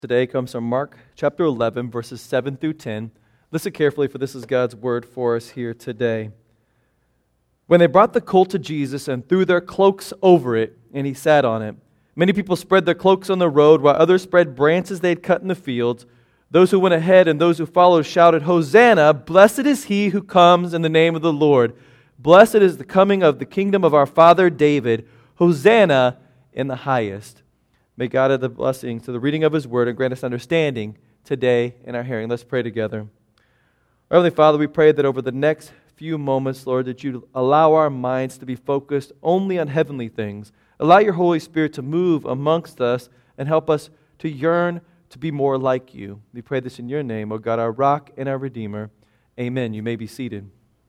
Today comes from Mark chapter 11, verses 7 through 10. Listen carefully, for this is God's word for us here today. When they brought the colt to Jesus and threw their cloaks over it, and he sat on it, many people spread their cloaks on the road, while others spread branches they had cut in the fields. Those who went ahead and those who followed shouted, "Hosanna! Blessed is he who comes in the name of the Lord. Blessed is the coming of the kingdom of our father David. Hosanna in the highest." May God add the blessing to the reading of His Word and grant us understanding today in our hearing. Let's pray together. Our Heavenly Father, we pray that over the next few moments, Lord, that you allow our minds to be focused only on heavenly things. Allow your Holy Spirit to move amongst us and help us to yearn to be more like you. We pray this in your name, O God, our rock and our Redeemer. Amen. You may be seated.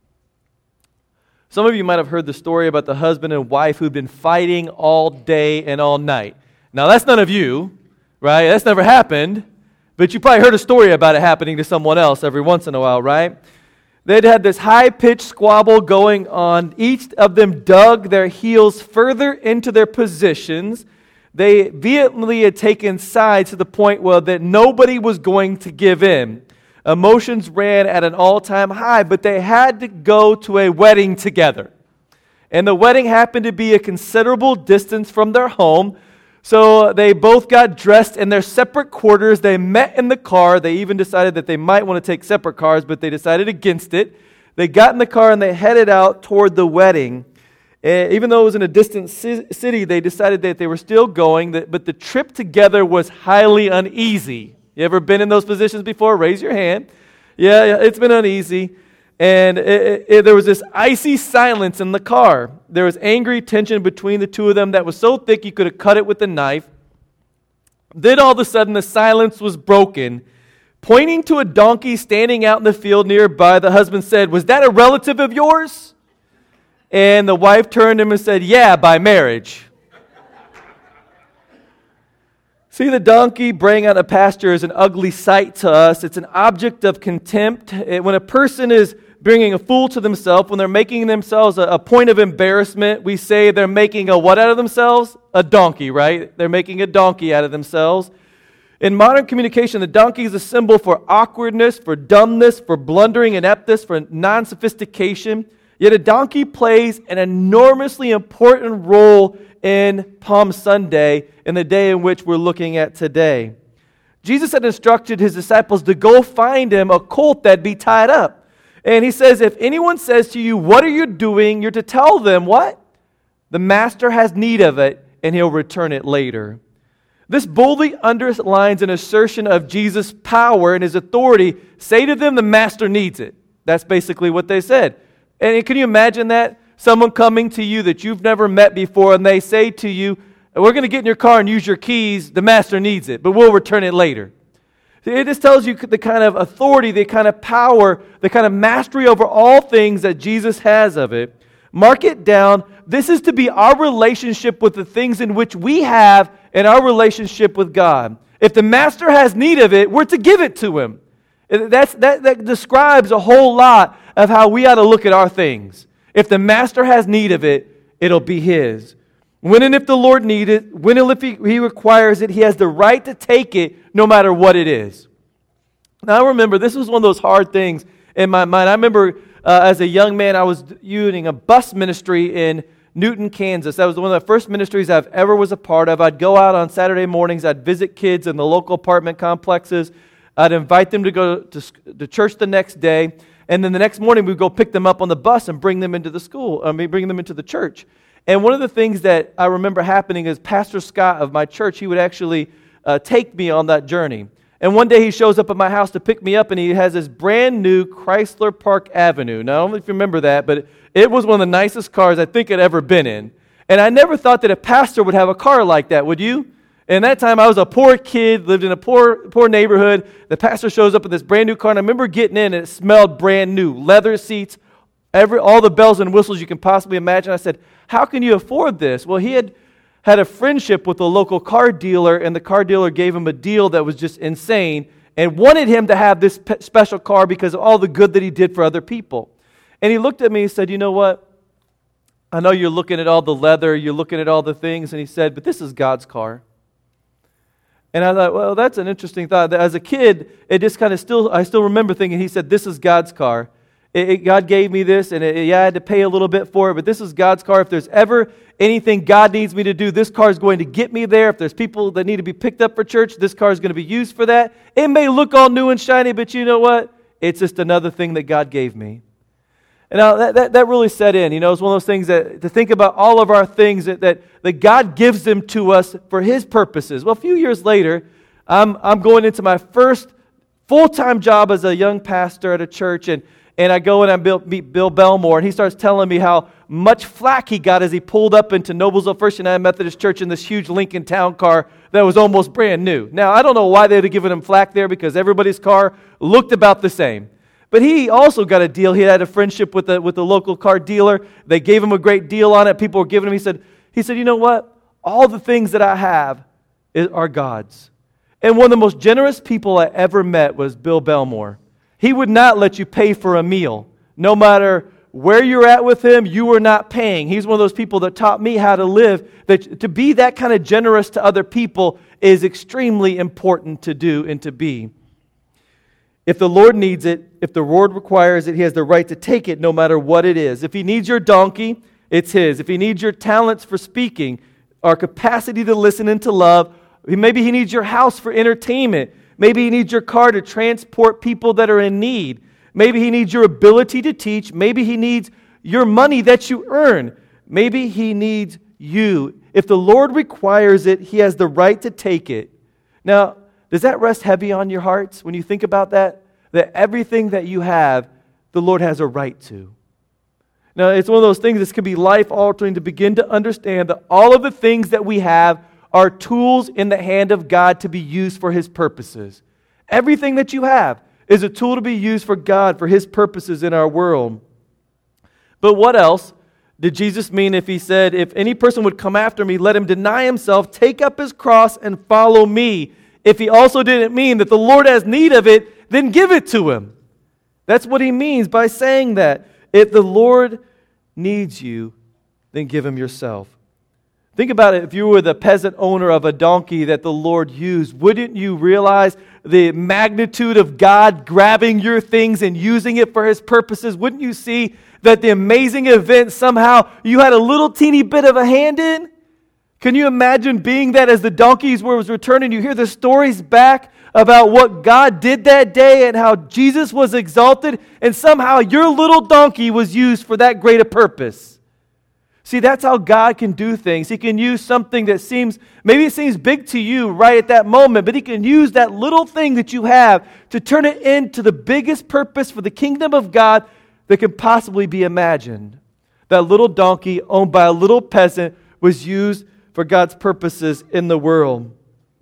Some of you might have heard the story about the husband and wife who've been fighting all day and all night. Now, that's none of you, right? That's never happened. But you probably heard a story about it happening to someone else every once in a while, right? They'd had this high-pitched squabble going on. Each of them dug their heels further into their positions. They vehemently had taken sides to the point that nobody was going to give in. Emotions ran at an all-time high, but they had to go to a wedding together. And the wedding happened to be a considerable distance from their home. So they both got dressed in their separate quarters. They met in the car. They even decided that they might want to take separate cars, but they decided against it. They got in the car and they headed out toward the wedding. Even though it was in a distant city, they decided that they were still going, but the trip together was highly uneasy. You ever been in those positions before? Raise your hand. Yeah, it's been uneasy. And there was this icy silence in the car. There was angry tension between the two of them that was so thick you could have cut it with a knife. Then all of a sudden the silence was broken. Pointing to a donkey standing out in the field nearby, the husband said, "Was that a relative of yours?" And the wife turned to him and said, "Yeah, by marriage." See, the donkey braying out a pasture is an ugly sight to us. It's an object of contempt. When a person is bringing a fool to themselves, when they're making themselves a point of embarrassment, we say they're making a what out of themselves? A donkey, right? They're making a donkey out of themselves. In modern communication, the donkey is a symbol for awkwardness, for dumbness, for blundering ineptness, for non-sophistication. Yet a donkey plays an enormously important role in Palm Sunday, in the day in which we're looking at today. Jesus had instructed his disciples to go find him a colt that'd be tied up. And he says, if anyone says to you, "What are you doing?" you're to tell them, what? The master has need of it, and he'll return it later. This boldly underlines an assertion of Jesus' power and his authority. Say to them, the master needs it. That's basically what they said. And can you imagine that? Someone coming to you that you've never met before, and they say to you, "We're going to get in your car and use your keys. The master needs it, but we'll return it later." It just tells you the kind of authority, the kind of power, the kind of mastery over all things that Jesus has of it. Mark it down. This is to be our relationship with the things in which we have in our relationship with God. If the master has need of it, we're to give it to him. That describes a whole lot of how we ought to look at our things. If the master has need of it, it'll be his. When and if the Lord needs it, when and if he requires it, he has the right to take it no matter what it is. Now I remember, this was one of those hard things in my mind. I remember as a young man, I was doing a bus ministry in Newton, Kansas. That was one of the first ministries I've ever was a part of. I'd go out on Saturday mornings. I'd visit kids in the local apartment complexes. I'd invite them to go to church the next day. And then the next morning, we'd go pick them up on the bus and bring them into the bring them into the church. And one of the things that I remember happening is Pastor Scott of my church, he would actually take me on that journey. And one day he shows up at my house to pick me up, and he has this brand new Chrysler Park Avenue. Now, I don't know if you remember that, but it was one of the nicest cars I think I'd ever been in. And I never thought that a pastor would have a car like that, would you? And that time I was a poor kid, lived in a poor neighborhood. The pastor shows up in this brand new car, and I remember getting in, and it smelled brand new. Leather seats, all the bells and whistles you can possibly imagine. I said, "How can you afford this?" Well, he had a friendship with a local car dealer, and the car dealer gave him a deal that was just insane and wanted him to have this special car because of all the good that he did for other people. And he looked at me and said, "You know what? I know you're looking at all the leather, you're looking at all the things." And he said, "But this is God's car." And I thought, well, that's an interesting thought. As a kid, it just kind of I still remember thinking, he said, this is God's car. God gave me this, and I had to pay a little bit for it, but this is God's car. If there's ever anything God needs me to do, this car is going to get me there. If there's people that need to be picked up for church, this car is going to be used for that. It may look all new and shiny, but you know what? It's just another thing that God gave me. And now that really set in. It's one of those things that to think about all of our things that God gives them to us for His purposes. Well, a few years later, I'm going into my first full-time job as a young pastor at a church, and I go and I meet Bill Belmore, and he starts telling me how much flack he got as he pulled up into Noblesville First United Methodist Church in this huge Lincoln Town car that was almost brand new. Now, I don't know why they'd have given him flack there because everybody's car looked about the same. But he also got a deal. He had a friendship with the local car dealer. They gave him a great deal on it. People were giving him. He said, you know what? All the things that I have are God's. And one of the most generous people I ever met was Bill Belmore. He would not let you pay for a meal. No matter where you're at with him, you were not paying. He's one of those people that taught me how to live. That to be that kind of generous to other people is extremely important to do and to be. If the Lord needs it, if the Lord requires it, He has the right to take it no matter what it is. If He needs your donkey, it's His. If He needs your talents for speaking, our capacity to listen and to love, maybe He needs your house for entertainment. Maybe He needs your car to transport people that are in need. Maybe He needs your ability to teach. Maybe He needs your money that you earn. Maybe He needs you. If the Lord requires it, He has the right to take it. Now, does that rest heavy on your hearts when you think about that? That everything that you have, the Lord has a right to. Now, it's one of those things that can be life-altering to begin to understand that all of the things that we have are tools in the hand of God to be used for His purposes. Everything that you have is a tool to be used for God, for His purposes in our world. But what else did Jesus mean if He said, if any person would come after me, let him deny himself, take up his cross, and follow me? If He also didn't mean that the Lord has need of it, then give it to Him. That's what He means by saying that. If the Lord needs you, then give Him yourself. Think about it. If you were the peasant owner of a donkey that the Lord used, wouldn't you realize the magnitude of God grabbing your things and using it for His purposes? Wouldn't you see that the amazing event somehow you had a little teeny bit of a hand in? Can you imagine being that as the donkeys was returning? You hear the stories back about what God did that day and how Jesus was exalted, and somehow your little donkey was used for that great a purpose. See, that's how God can do things. He can use something that maybe it seems big to you right at that moment, but He can use that little thing that you have to turn it into the biggest purpose for the kingdom of God that can possibly be imagined. That little donkey owned by a little peasant was used for God's purposes in the world.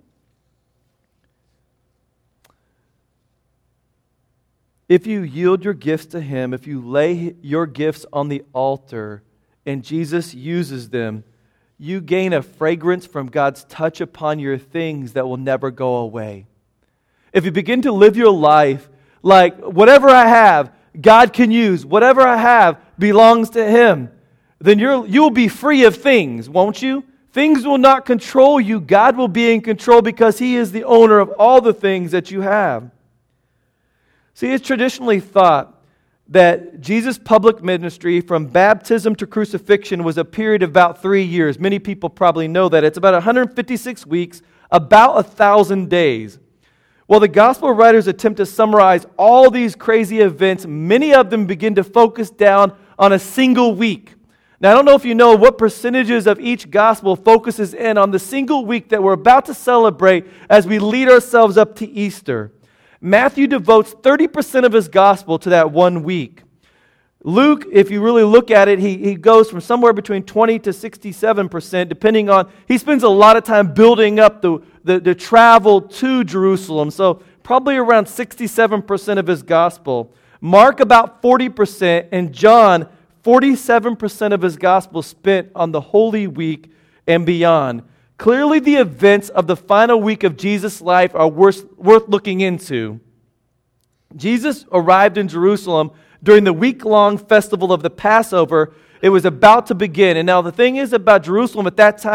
If you yield your gifts to Him, if you lay your gifts on the altar and Jesus uses them, you gain a fragrance from God's touch upon your things that will never go away. If you begin to live your life like whatever I have, God can use, whatever I have belongs to Him, then you'll be free of things, won't you? Things will not control you. God will be in control because He is the owner of all the things that you have. See, it's traditionally thought that Jesus' public ministry from baptism to crucifixion was a period of about 3 years. Many people probably know that. It's about 156 weeks, about 1,000 days. While the gospel writers attempt to summarize all these crazy events, many of them begin to focus down on a single week. Now, I don't know if you know what percentages of each gospel focuses in on the single week that we're about to celebrate as we lead ourselves up to Easter. Matthew devotes 30% of his gospel to that 1 week. Luke, if you really look at it, he goes from somewhere between 20 to 67%, depending on, he spends a lot of time building up the travel to Jerusalem, so probably around 67% of his gospel. Mark about 40%, and John 47% of his gospel spent on the Holy Week and beyond. Clearly, the events of the final week of Jesus' life are worth looking into. Jesus arrived in Jerusalem during the week-long festival of the Passover. It was about to begin. And now the thing is about Jerusalem at that time,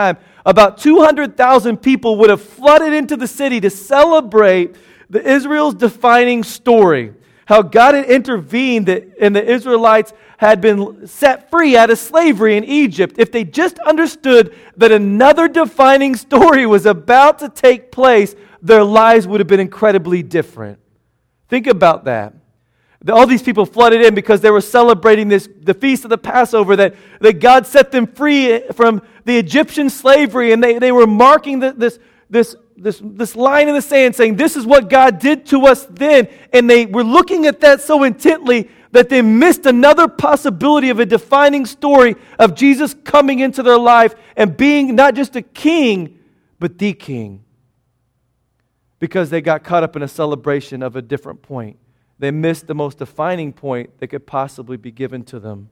about 200,000 people would have flooded into the city to celebrate Israel's defining story. How God had intervened and the Israelites had been set free out of slavery in Egypt. If they just understood that another defining story was about to take place, their lives would have been incredibly different. Think about that. All these people flooded in because they were celebrating the feast of the Passover, that God set them free from the Egyptian slavery, and they were marking this line in the sand saying, this is what God did to us then. And they were looking at that so intently that they missed another possibility of a defining story of Jesus coming into their life and being not just a king, but the king. Because they got caught up in a celebration of a different point. They missed the most defining point that could possibly be given to them.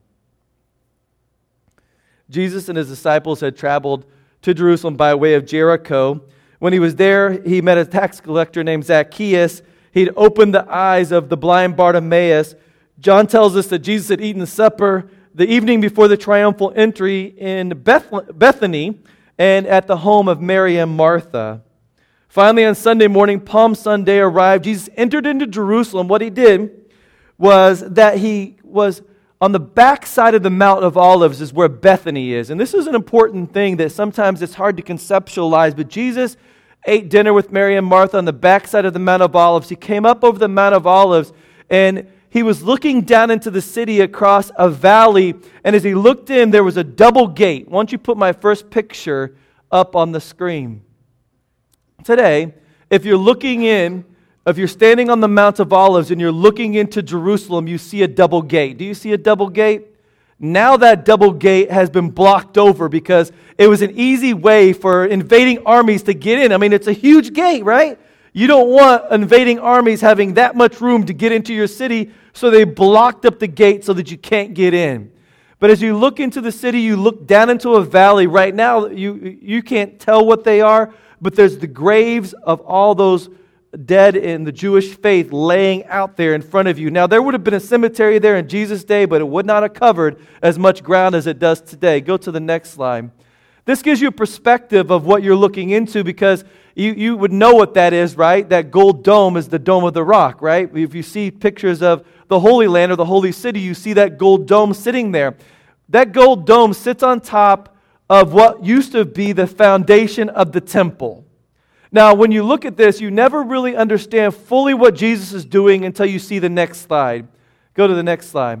Jesus and his disciples had traveled to Jerusalem by way of Jericho. When he was there, he met a tax collector named Zacchaeus. He'd opened the eyes of the blind Bartimaeus. John tells us that Jesus had eaten supper the evening before the triumphal entry in Bethany and at the home of Mary and Martha. Finally, on Sunday morning, Palm Sunday arrived. Jesus entered into Jerusalem. What he did was that he was on the backside of the Mount of Olives is where Bethany is. And this is an important thing that sometimes it's hard to conceptualize. But Jesus ate dinner with Mary and Martha on the backside of the Mount of Olives. He came up over the Mount of Olives and he was looking down into the city across a valley. And as he looked in, there was a double gate. Why don't you put my first picture up on the screen? Today, if you're standing on the Mount of Olives and you're looking into Jerusalem, you see a double gate. Do you see a double gate? Now that double gate has been blocked over because it was an easy way for invading armies to get in. I mean, it's a huge gate, right? You don't want invading armies having that much room to get into your city, so they blocked up the gate so that you can't get in. But as you look into the city, you look down into a valley. Right now, you can't tell what they are, but there's the graves of all those dead in the Jewish faith laying out there in front of you. Now, there would have been a cemetery there in Jesus' day, but it would not have covered as much ground as it does today. Go to the next slide. This gives you a perspective of what you're looking into because you would know what that is, right? That gold dome is the Dome of the Rock, right? If you see pictures of the Holy Land or the Holy City, you see that gold dome sitting there. That gold dome sits on top of what used to be the foundation of the temple. Now, when you look at this, you never really understand fully what Jesus is doing until you see the next slide. Go to the next slide.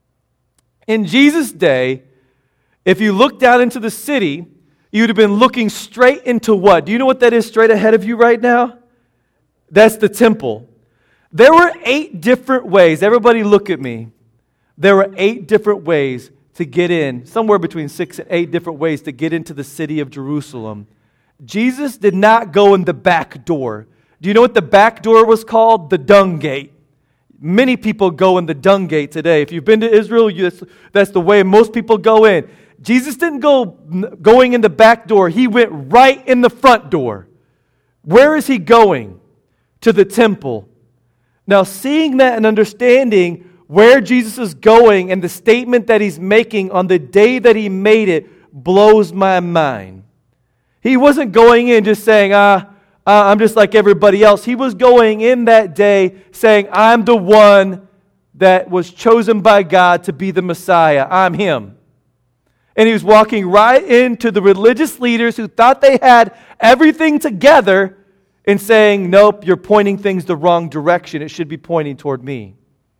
In Jesus' day, if you look down into the city, you'd have been looking straight into what? Do you know what that is straight ahead of you right now? That's the temple. There were 8 different ways. Everybody look at me. There were 8 different ways to get in, somewhere between 6 and 8 different ways to get into the city of Jerusalem. Jesus did not go in the back door. Do you know what the back door was called? The dung gate. Many people go in the dung gate today. If you've been to Israel, that's the way most people go in. Jesus didn't go going in the back door. He went right in the front door. Where is he going? To the temple. Now, seeing that and understanding where Jesus is going and the statement that he's making on the day that he made it blows my mind. He wasn't going in just saying, I'm just like everybody else. He was going in that day saying, I'm the one that was chosen by God to be the Messiah. I'm him. And he was walking right into the religious leaders who thought they had everything together and saying, nope, you're pointing things the wrong direction. It should be pointing toward me.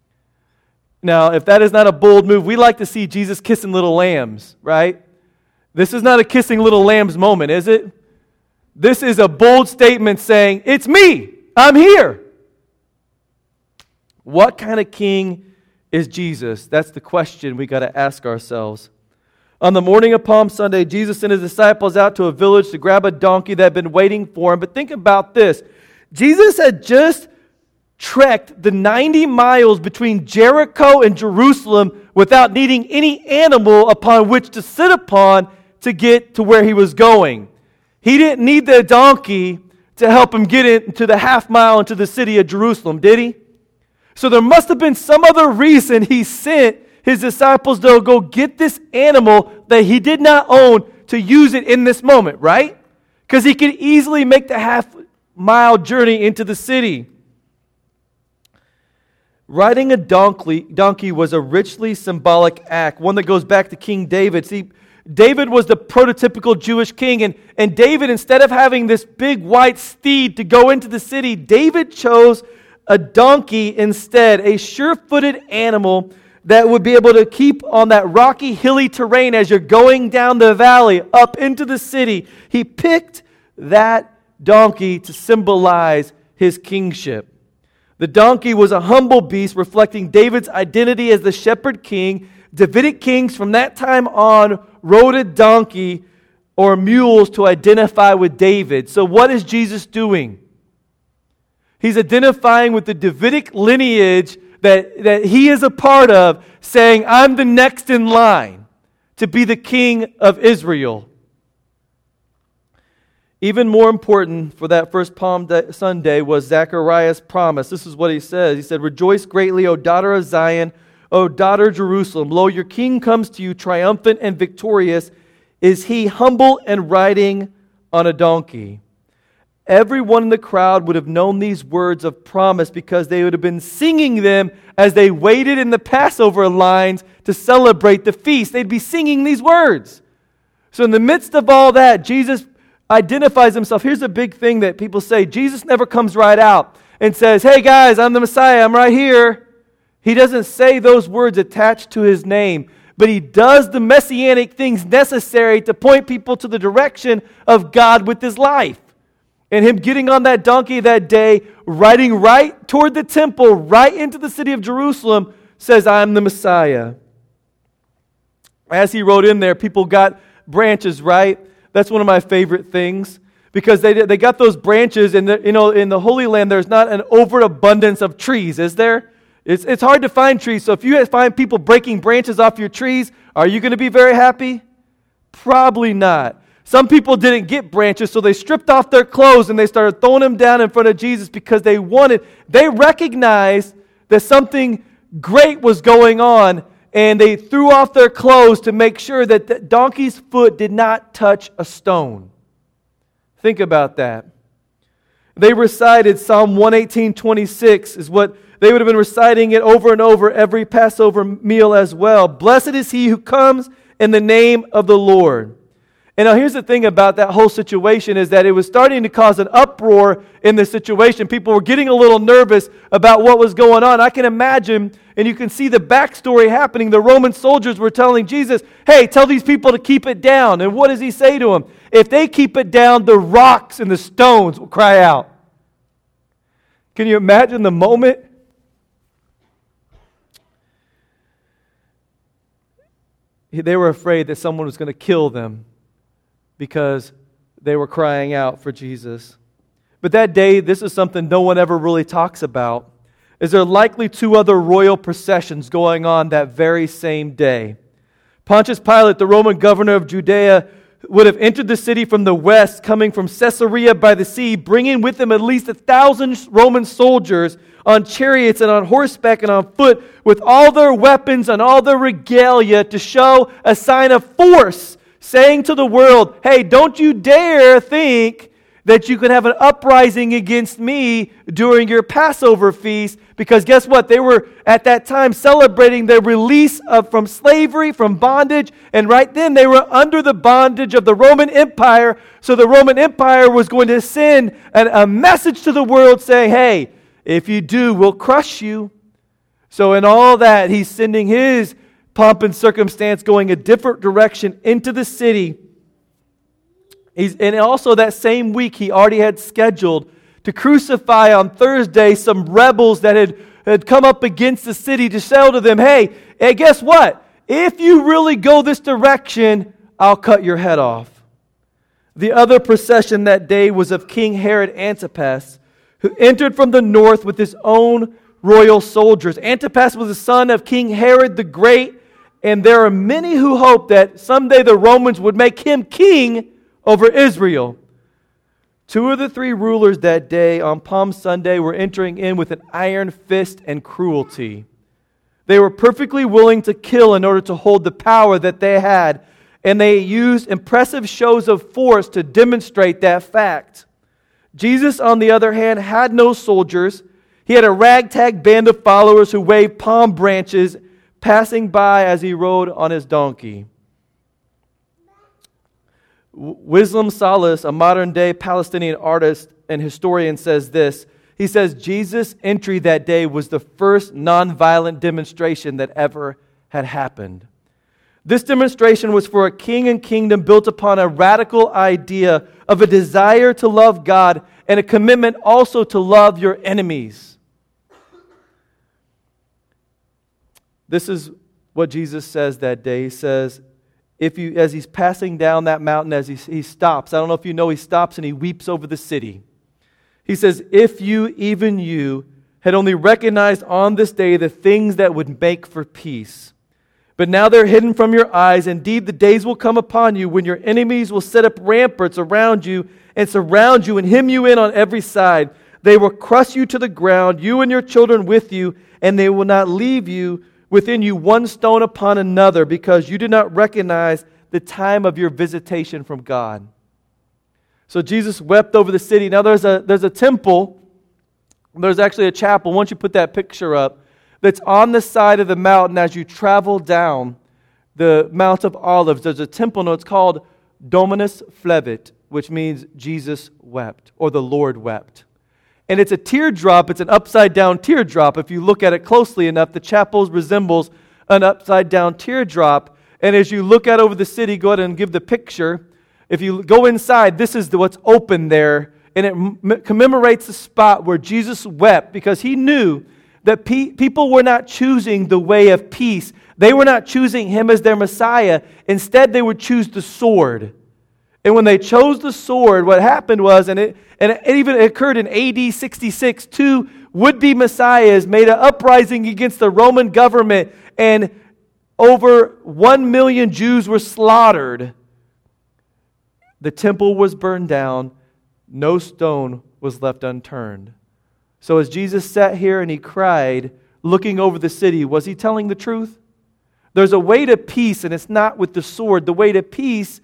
Now, if that is not a bold move, we like to see Jesus kissing little lambs, right? This is not a kissing little lambs moment, is it? This is a bold statement saying, it's me, I'm here. What kind of king is Jesus? That's the question we got to ask ourselves. On the morning of Palm Sunday, Jesus sent his disciples out to a village to grab a donkey that had been waiting for him. But think about this. Jesus had just trekked the 90 miles between Jericho and Jerusalem without needing any animal upon which to sit upon to get to where he was going. He didn't need the donkey to help him get into the half mile into the city of Jerusalem, did he? So there must have been some other reason he sent his disciples to go get this animal that he did not own to use it in this moment, right? Because he could easily make the half-mile journey into the city. Riding a donkey was a richly symbolic act, one that goes back to King David. See, David was the prototypical Jewish king, and David, instead of having this big white steed to go into the city, David chose a donkey instead, a sure-footed animal that would be able to keep on that rocky, hilly terrain as you're going down the valley up into the city. He picked that donkey to symbolize his kingship. The donkey was a humble beast reflecting David's identity as the shepherd king. Davidic kings from that time on rode a donkey or mules to identify with David. So what is Jesus doing? He's identifying with the Davidic lineage that he is a part of, saying, I'm the next in line to be the king of Israel. Even more important for that first Palm Sunday was Zechariah's promise. This is what he says. He said, Rejoice greatly, O daughter of Zion, O daughter Jerusalem. Lo, your king comes to you triumphant and victorious. Is he humble and riding on a donkey? Everyone in the crowd would have known these words of promise because they would have been singing them as they waited in the Passover lines to celebrate the feast. They'd be singing these words. So in the midst of all that, Jesus identifies himself. Here's a big thing that people say. Jesus never comes right out and says, hey guys, I'm the Messiah, I'm right here. He doesn't say those words attached to his name, but he does the messianic things necessary to point people to the direction of God with his life. And him getting on that donkey that day, riding right toward the temple, right into the city of Jerusalem, says, I'm the Messiah. As he rode in there, people got branches, right? That's one of my favorite things because they got those branches, and in the Holy Land, there's not an overabundance of trees, is there? It's hard to find trees, so if you find people breaking branches off your trees, are you going to be very happy? Probably not. Some people didn't get branches, so they stripped off their clothes and they started throwing them down in front of Jesus because they recognized that something great was going on, and they threw off their clothes to make sure that the donkey's foot did not touch a stone. Think about that. They recited Psalm 118:26 is what they would have been reciting it over and over every Passover meal as well. Blessed is he who comes in the name of the Lord. And now here's the thing about that whole situation is that it was starting to cause an uproar in the situation. People were getting a little nervous about what was going on. I can imagine, and you can see the backstory happening. The Roman soldiers were telling Jesus, hey, tell these people to keep it down. And what does he say to them? If they keep it down, the rocks and the stones will cry out. Can you imagine the moment? They were afraid that someone was going to kill them because they were crying out for Jesus. But that day, this is something no one ever really talks about. Is there likely two other royal processions going on that very same day? Pontius Pilate, the Roman governor of Judea, would have entered the city from the west, coming from Caesarea by the sea, bringing with him at least 1,000 Roman soldiers on chariots and on horseback and on foot, with all their weapons and all their regalia to show a sign of force, saying to the world, hey, don't you dare think that you can have an uprising against me during your Passover feast, because guess what? They were at that time celebrating their release from slavery, from bondage, and right then they were under the bondage of the Roman Empire, so the Roman Empire was going to send a message to the world saying, hey, if you do, we'll crush you. So in all that, he's sending his pomp and circumstance going a different direction into the city. And also that same week, he already had scheduled to crucify on Thursday some rebels that had come up against the city to say to them, hey, guess what? If you really go this direction, I'll cut your head off. The other procession that day was of King Herod Antipas, who entered from the north with his own royal soldiers. Antipas was the son of King Herod the Great, and there are many who hope that someday the Romans would make him king over Israel. Two of the three rulers that day on Palm Sunday were entering in with an iron fist and cruelty. They were perfectly willing to kill in order to hold the power that they had. And they used impressive shows of force to demonstrate that fact. Jesus, on the other hand, had no soldiers. He had a ragtag band of followers who waved palm branches, passing by as he rode on his donkey. Wislam Salas, a modern-day Palestinian artist and historian, says this. He says, Jesus' entry that day was the first nonviolent demonstration that ever had happened. This demonstration was for a king and kingdom built upon a radical idea of a desire to love God and a commitment also to love your enemies. This is what Jesus says that day. He says, as he's passing down that mountain, as he stops, I don't know if you know, he stops and he weeps over the city. He says, if you, even you, had only recognized on this day the things that would make for peace. But now they're hidden from your eyes. Indeed, the days will come upon you when your enemies will set up ramparts around you and surround you and hem you in on every side. They will crush you to the ground, you and your children with you, and they will not leave you within you one stone upon another, because you did not recognize the time of your visitation from God. So Jesus wept over the city. Now there's a temple. There's actually a chapel. Once you put that picture up, that's on the side of the mountain as you travel down the Mount of Olives. There's a temple, no, it's called Dominus Flevit, which means Jesus wept, or the Lord wept. And it's a teardrop, it's an upside-down teardrop. If you look at it closely enough, the chapel resembles an upside-down teardrop. And as you look out over the city, go ahead and give the picture. If you go inside, this is what's open there. And it commemorates the spot where Jesus wept, because he knew that people were not choosing the way of peace. They were not choosing him as their Messiah. Instead, they would choose the sword. And when they chose the sword, what happened was, and it even occurred in AD 66, two would-be messiahs made an uprising against the Roman government, and over 1 million Jews were slaughtered. The temple was burned down. No stone was left unturned. So as Jesus sat here and he cried, looking over the city, was he telling the truth? There's a way to peace, and it's not with the sword. The way to peace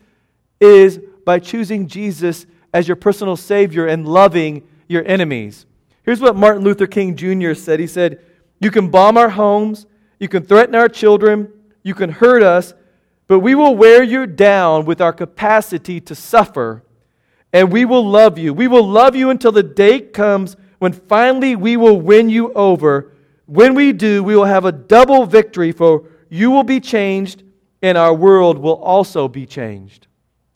is by choosing Jesus as your personal Savior and loving your enemies. Here's what Martin Luther King Jr. said. He said, you can bomb our homes, you can threaten our children, you can hurt us, but we will wear you down with our capacity to suffer, and we will love you. We will love you until the day comes when finally we will win you over. When we do, we will have a double victory, for you will be changed, and our world will also be changed.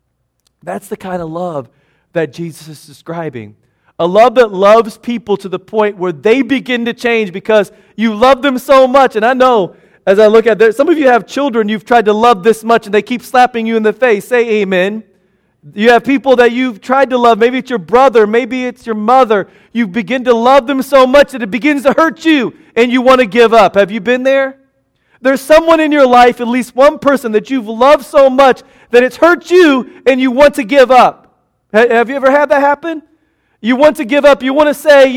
That's the kind of love that Jesus is describing. A love that loves people to the point where they begin to change because you love them so much. And I know, as I look at this, some of you have children you've tried to love this much and they keep slapping you in the face. Say amen. You have people that you've tried to love. Maybe it's your brother. Maybe it's your mother. You begin to love them so much that it begins to hurt you and you want to give up. Have you been there? There's someone in your life, at least one person, that you've loved so much that it's hurt you and you want to give up. Have you ever had that happen? You want to give up. You want to say,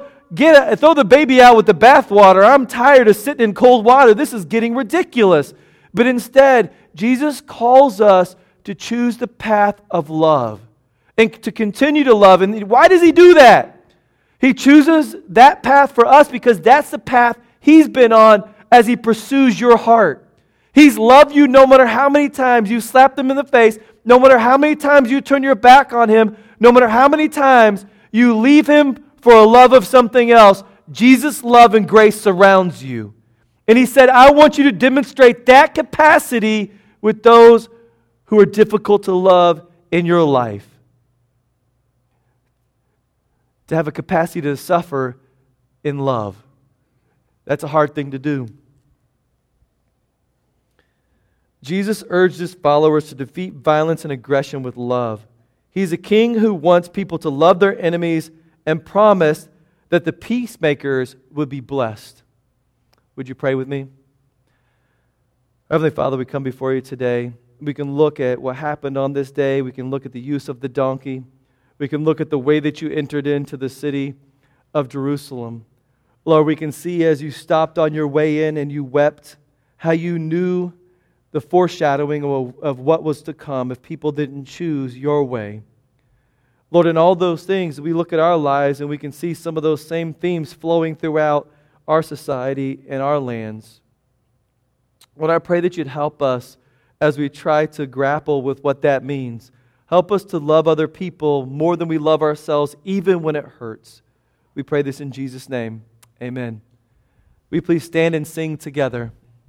throw the baby out with the bathwater. I'm tired of sitting in cold water. This is getting ridiculous. But instead, Jesus calls us to choose the path of love and to continue to love. And why does he do that? He chooses that path for us because that's the path he's been on as he pursues your heart. He's loved you no matter how many times you slapped him in the face, no matter how many times you turn your back on him, no matter how many times you leave him for a love of something else. Jesus' love and grace surrounds you. And he said, I want you to demonstrate that capacity with those who are difficult to love in your life. To have a capacity to suffer in love. That's a hard thing to do. Jesus urged his followers to defeat violence and aggression with love. He's a king who wants people to love their enemies and promised that the peacemakers would be blessed. Would you pray with me? Heavenly Father, we come before you today. We can look at what happened on this day. We can look at the use of the donkey. We can look at the way that you entered into the city of Jerusalem. Lord, we can see as you stopped on your way in and you wept, how you knew the foreshadowing of what was to come if people didn't choose your way. Lord, in all those things, we look at our lives and we can see some of those same themes flowing throughout our society and our lands. Lord, I pray that you'd help us as we try to grapple with what that means. Help us to love other people more than we love ourselves, even when it hurts. We pray this in Jesus' name. Amen. Will you please stand and sing together?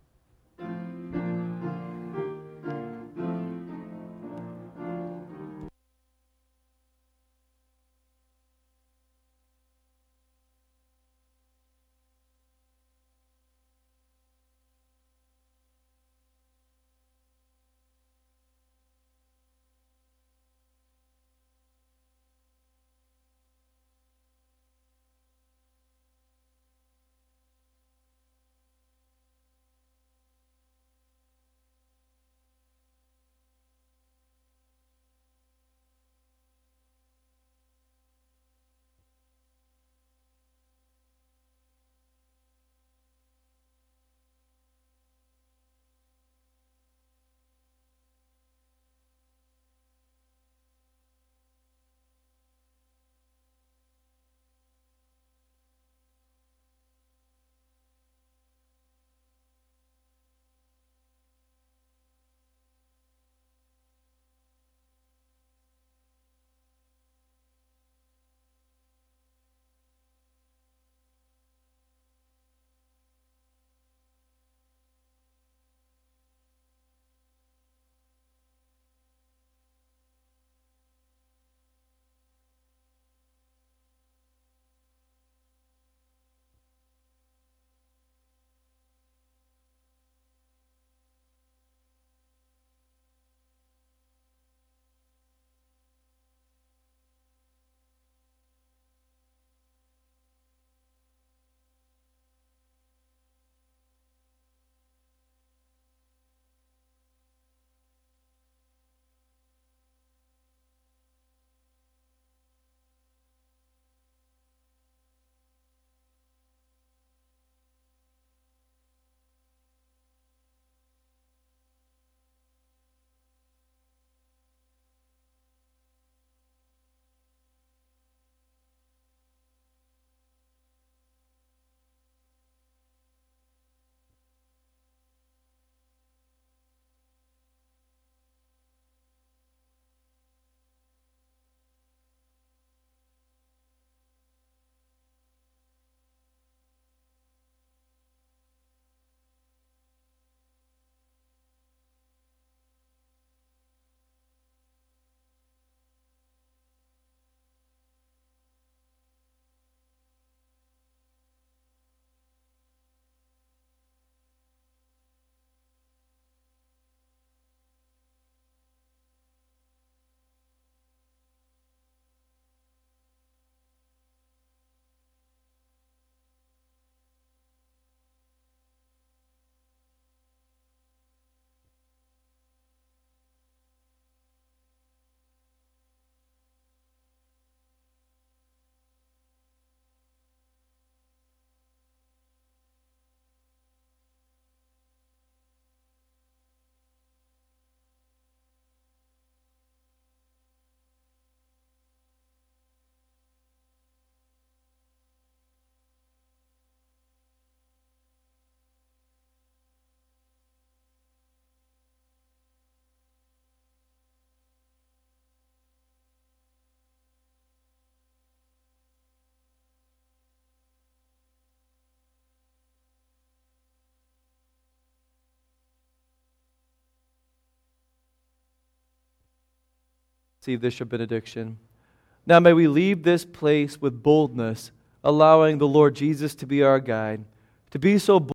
Receive this your benediction. Now may we leave this place with boldness, allowing the Lord Jesus to be our guide, to be so bold